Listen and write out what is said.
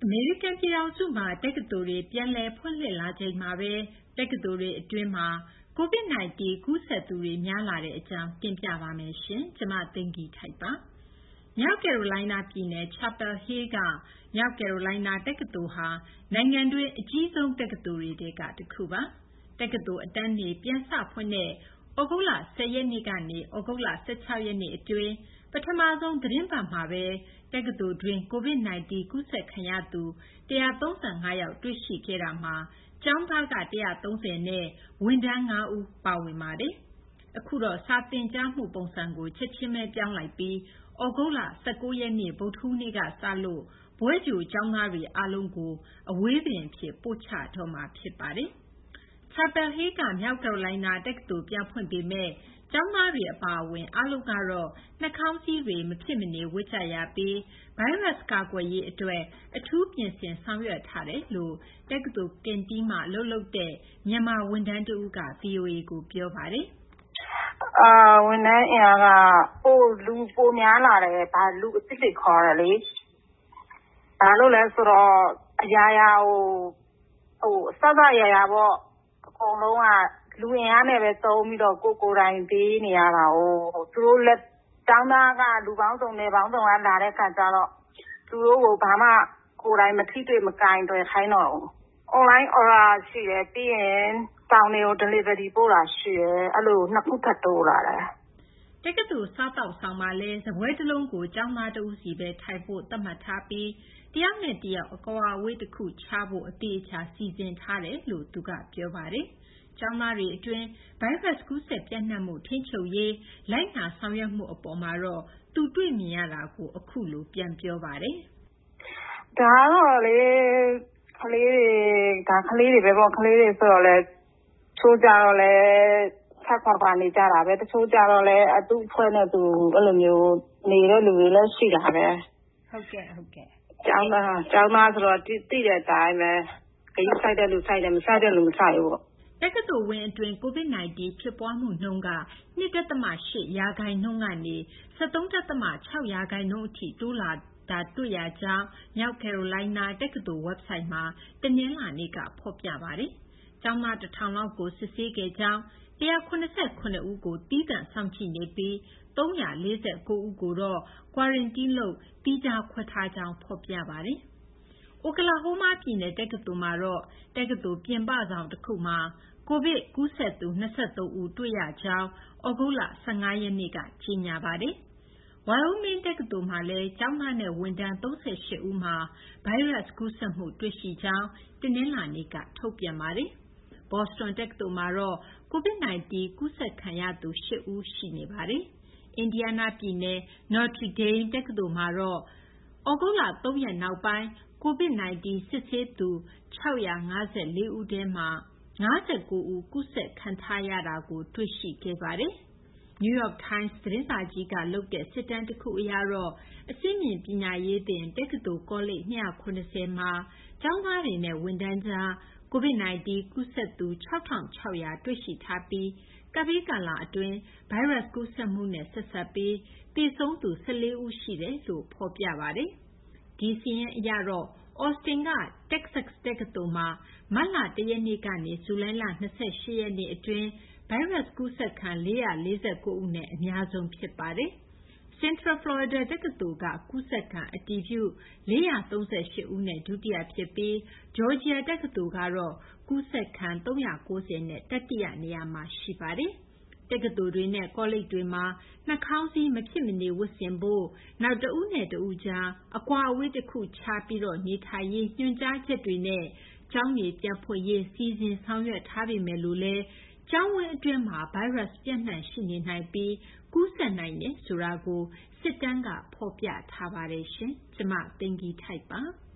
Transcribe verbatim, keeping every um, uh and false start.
အမေရိကန်ပြည်ထောင်စုမှာတက္ကသိုလ်တွေပြန်လည်ဖွင့်လှစ်လာချိန်မှာပဲတက္ကသိုလ်တွေအတွင်းမှာ COVID 19 ကူးစက်သူတွေများလာတဲ့အကြောင်းတင်ပြပါမယ်ရှင်။ကျွန်မသိင်္ဂီထိုက်ပါ။မြောက်ကယ်ရိုလိုင်းနားပြည်နယ် Chapel Hill ကမြောက်ကယ်ရိုလိုင်းနားတက္ကသိုလ်ဟာနိုင်ငံတွင်းအကြီးဆုံးတက္ကသိုလ်တွေထဲကတစ်ခုပါ။တက္ကသိုလ်အတန်းတွေပြန်စဖွင့်တဲ့ဩဂုတ်လ၁၀ရက်နေ့ကနေဩဂုတ်လ၁၆ရက်နေ့အတွင်းပထမဆုံးသတင်းပတ်မှာပဲတက္ကသိုလ်တွင်း COVID 19 ကူးစက်ခံရသူ၁၃၅ယောက်တွေ့ရှိခဲ့တာမှာကျောင်းသားက၁၃၀နဲ့ဝန်ထမ်း၅ဦးပါဝင်ပါတယ်။အခုတော့စာသင်ကြားမှုပုံစံကိုချက်ချင်းပဲပြောင်းလိုက်ပြီးဩဂုတ်လ၁၉ရက်နေ့ဗုဒ္ဓဟူးနေ့ကစလို့ဘွဲ့ကြိုကျောင်းသားတွေအားလုံးကိုအဝေးသင်အဖြစ်ပို့ချတော့မှာဖြစ်ပါတယ်။ Chapel Hill ကမြောက်ကယ်ရိုလိုင်းနားတက္ကသိုလ်ပြန်ဖွင့်ပေမဲ့ကျောင်းသားတွေအပါအဝင်အားလုံးကတော့နှာခေါင်းစည်းတွေမဖြစ်မနေဝတ်ကြရပြီးဗိုင်းရပ်စ်ကာကွယ်ရေးအတွက်အထူးပြင်ဆင်ဆောင်ရွက်ထားတယ်လို့တက္ကသိုလ်ကန်တင်းမှာအလုပ်လုပ်တဲ့မြန်မာဝန်ထမ်းတဦးက ဗွီအိုအေကိုပြောပါတယ်။အာဝန်ထမ်းအင်အားကပိုလူပိုများလာတယ်ဗာလူအစ်စ်တွေခေါ်တယ်လေ။ဘာလို့လဲဆိုတော့အရာရာဟိုဟိုစသအရာရာပေါ့အကုန်လုံးကလူအင်အားနဲ့ပဲသုံးပြီးတော့ကိုကိုယ်တိုင်ပေးနေရတာဟိုသူတို့လက်ကျောင်းသားကလူပေါင်းစုံနဲ့ပေါင်းစုံကလာတဲ့ခါကျတော့သူတို့ကိုဘာမှကိုယ်တိုင်မထိတွေ့မကင်တွေ့ခိုင်းတော့ဘူး online order ရှိတယ်ပြီးရင်တောင်းတွေကို delivery ပို့တာရှိတယ်အဲ့လိုနှစ်ခုထပ်တိုးလာတယ်တက္ကသိုလ်စားတောက်ဆောင်မှာလဲစပွဲတစ်လုံးကိုကျောင်းသားတဦးစီပဲထိုင်ဖို့သတ်မှတ်ထားပြီးတယောက်နဲ့တယောက်အကွာအဝေးတစ်ခုခြားဖို့အသေးအချာစီစဉ်ထားတယ်လို့သူကပြောပါတယ်ကျောင်းသားတွေအတွင်းဗိုင်းရပ်စ်ကူးစက်ပြန့်နှံ့မှုထိန်းချုပ်ရေးလိုက်နာဆောင်ရွက်မှုအပေါ်မှာတော့သူတွေ့မြင်ရတာကိုအခုလိုပြန်ပြောပါတယ်။ဒါကတော့လေကလေးတွေဒါကလေးတွေပဲပေါ့ကလေးတွေဆိုတော့လေချိုးကြတော့လေဆက်ခွာခွာနေကြတာပဲတချို့ကြတော့လေအတူဖွဲ့နေသူအဲ့လိုမျိုးနေတဲ့လူတွေလည်းရှိတာပဲ။ဟုတ်ကဲ့ဟုတ်ကဲ့ကျောင်းသားကျောင်းသားဆိုတော့တိတိတဲ့အတိုင်းပဲခရီးဆိုင်တဲ့လူဆိုင်တယ်မဆိုင်တဲ့လူမဆိုင်ဘူးပေါ့တက္ကသိုလ်ဝင်းအတွင်း COVID 19 ဖြစ်ပွားမှုနှုန်းက ၂ဒသမ၈ ရာခိုင်နှုန်းကနေ၁၃ဒသမ၆ ရာခိုင်နှုန်းအထိတိုးလာတာတွေ့ရကြောင်းမြောက်ကယ်ရိုလိုင်းနားတက္ကသိုလ် website မှာတနင်္လာနေ့ကဖော်ပြပါတယ်။ကျောင်းသားတစ်ထောင်လောက်ကိုစစ်ဆေးခဲ့ကြောင်း၁၇၇ဦးကိုသီးသန့်စောင့်ကြည့်နေပြီး၃၄၉ဦးကိုတော့ quarantine လုပ်သီးခြားခွဲထားကြောင်းဖော်ပြပါတယ်။အိုကလာဟိုးမားပြည်နယ်တက္ကသိုလ်မှာတော့တက္ကသိုလ်ပြင်ပဆောင်တစ်ခုမှာကိုဗစ်ကူးစက်သူ၂၃ဦးတွေ့ရကြောင်းဩဂုတ်လ၁၅ရက်နေ့ကကြေညာပါတယ်။ဝိုင်အိုမင်းတက္ကသိုလ်မှာလည်းကျောင်းသားနဲ့ဝန်ထမ်း၃၈ဦးမှာဗိုင်းရပ်စ်ကူးစက်မှုတွေ့ရှိကြောင်းတနင်္လာနေ့ကထုတ်ပြန်ပါတယ်။ဘော့စတွန်တက္ကသိုလ်မှာတော့ COVID 19 ကူးစက်ခံရသူ၈ဦးရှိနေပါတယ်။အင်ဒီယားနားပြည်နယ် Notre Dame တက္ကသိုလ်မှာတော့ဩဂုတ်လ၃ရက်နောက်ပိုင်း COVID 19 စစ်ဆေးသူ၆၅၄ဦးထဲမှာ၅၉ဦးကူးစက်ခံထားရတာကိုတွေ့ရှိခဲ့ပါတယ်။ New York Times သတင်းစာကြီးကလုပ်တဲ့စစ်တမ်းတစ်ခုအရတော့အဆင့်မြင့်ပညာရေးသင်တက္ကသိုလ်ကောလိပ်၂၇၀မှာကျောင်းသားတွေနဲ့ဝန်ထမ်းကြား COVID 19 ကူးစက်သူ၆၆၀၀တွေ့ရှိထားပြီးကပ်ဘေးကာလအတွင်းဗိုင်းရပ်စ်ကူးစက်မှုနဲ့ဆက်စပ်ပြီးသေဆုံးသူ၁၄ဦးရှိတယ်လို့ဖော်ပြပါတယ်။ဒီစာရင်းအရတော့ Austin က Texas တက္ကသိုလ်မှာမတ်လ၁ရက်နေ့ကနေဇူလိုင်လ၂၈ရက်နေ့အတွင်းဗိုင်းရပ်စ်ကူးစက်ခံ၄၄၉ဦးနဲ့အများဆုံးဖြစ်ပါတယ်။ Central Florida တက္ကသိုလ်ကကူးစက်ခံအတည်ပြု၄၃၈ဦးနဲ့ဒုတိယဖြစ်ပြီး Georgia တက္ကသိုလ်ကတော့ကူးစက်ခံ၃၉၀နဲ့တတိယနေရာမှာရှိပါတယ်။တက္ကသိုလ်တွေနဲ့ကောလိပ်တွေမှာနှာခေါင်းစည်းမဖြစ်မနေဝတ်ဆင်ဖို့နောက်တဦးနဲ့တဦးကြားအကွာအဝေးတစ်ခုခြားပြီးနေထိုင်ရေးညွှန်ကြားချက်တွေနဲ့ကျောင်းတွေပြန်ဖွင့်ရေးစီစဉ်ဆောင်ရွက်ထားပေမဲ့လို့လည်းကျောင်းဝင်းအတွင်းမှာဗိုင်းရပ်စ်ပြန့်နှံ့ရှိနေနိုင်ပြီးကူးစက်နိုင်တယ်ဆိုတာကိုစစ်တမ်းကဖော်ပြထားပါတယ်ရှင်။ကျမသိင်္ဂီထိုက်ပါ။